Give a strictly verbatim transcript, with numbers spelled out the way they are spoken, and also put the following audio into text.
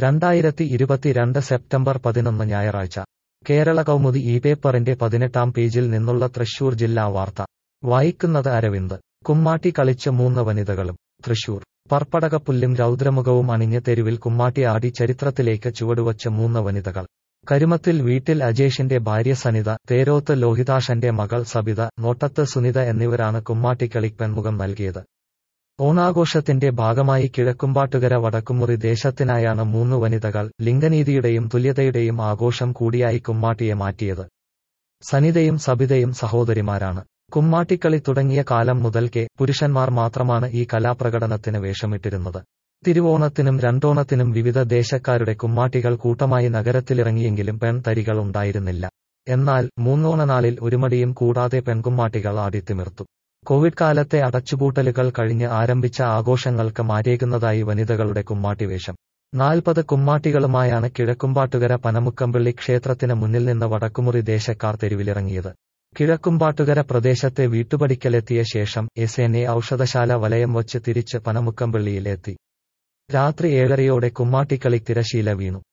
രണ്ടായിരത്തി ഇരുപത്തിരണ്ട് സെപ്റ്റംബർ പതിനൊന്ന് ഞായറാഴ്ച കേരള കൗമുദി ഈ പേപ്പറിന്റെ പതിനെട്ടാം പേജിൽ നിന്നുള്ള തൃശൂർ ജില്ലാ വാർത്ത വായിക്കുന്നത് അരവിന്ദ്. കുമ്മാട്ടി കളിച്ച് മൂന്ന് വനിതകളും. തൃശൂർ പർപ്പടകപ്പുല്ലും രൗദ്രമുഖവും അണിഞ്ഞ് തെരുവിൽ കുമ്മാട്ടി ആടി ചരിത്രത്തിലേക്ക് ചുവടുവച്ച മൂന്ന് വനിതകൾ. കരുമത്തിൽ വീട്ടിൽ അജേഷിന്റെ ഭാര്യ സനിത, തേരോത്ത് ലോഹിതാഷന്റെ മകൾ സബിത, നോട്ടത്ത് സുനിത എന്നിവരാണ് കുമ്മാട്ടിക്കളിക്ക് പെൺമുഖം നൽകിയത്. ഓണാഘോഷത്തിന്റെ ഭാഗമായി കിഴക്കുംപാട്ടുകര വടക്കുമുറി ദേശത്തിനായാണ് മൂന്ന് വനിതകൾ ലിംഗനീതിയുടെയും തുല്യതയുടെയും ആഘോഷം കൂടിയായി കുമ്മാട്ടിയെ മാറ്റിയത്. സനിതയും സബിതയും സഹോദരിമാരാണ്. കുമ്മാട്ടിക്കളി തുടങ്ങിയ കാലം മുതൽക്കേ പുരുഷന്മാർ മാത്രമാണ് ഈ കലാപ്രകടനത്തിന് വേഷമിട്ടിരുന്നത്. തിരുവോണത്തിനും രണ്ടോണത്തിനും വിവിധ ദേശക്കാരുടെ കുമ്മാട്ടികൾ കൂട്ടമായി നഗരത്തിലിറങ്ങിയെങ്കിലും പെൺതരികൾ ഉണ്ടായിരുന്നില്ല. എന്നാൽ മൂന്നോണനാളിൽ ഒരുമടിയും കൂടാതെ പെൺകുമ്മാട്ടികൾ ആടിത്തിമിർത്തു. കോവിഡ് കാലത്തെ അടച്ചുപൂട്ടലുകൾ കഴിഞ്ഞ് ആരംഭിച്ച ആഘോഷങ്ങൾക്ക് മാറ്റേകുന്നതായി വനിതകളുടെ കുമ്മാട്ടിവേഷം. നാൽപ്പത് കുമ്മാട്ടികളുമായാണ് കിഴക്കുംപാട്ടുകര പനമുക്കംപള്ളി ക്ഷേത്രത്തിന് മുന്നിൽ നിന്ന് വടക്കുമുറി ദേശക്കാർ തെരുവിലിറങ്ങിയത്. കിഴക്കുംപാട്ടുകര പ്രദേശത്തെ വീട്ടുപടിക്കലെത്തിയ ശേഷം എസ് എൻ എ ഔഷധശാല വലയം വച്ച് തിരിച്ച് പനമുക്കംപള്ളിയിൽ എത്തി. രാത്രി ഏഴരയോടെ കുമ്മാട്ടിക്കളി തിരശീല വീണു.